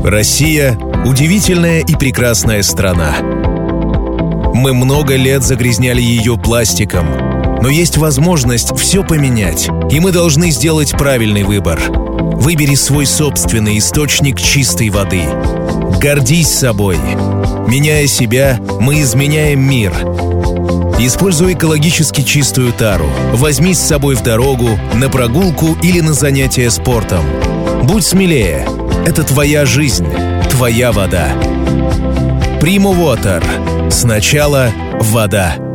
Россия – удивительная и прекрасная страна. Мы много лет загрязняли ее пластиком, но есть возможность все поменять, и мы должны сделать правильный выбор. Выбери свой собственный источник чистой воды. Гордись собой. Меняя себя, мы изменяем мир. Используй экологически чистую тару. Возьми с собой в дорогу, на прогулку или на занятия спортом. Будь смелее. Это твоя жизнь, твоя вода. Primo Water. Сначала вода.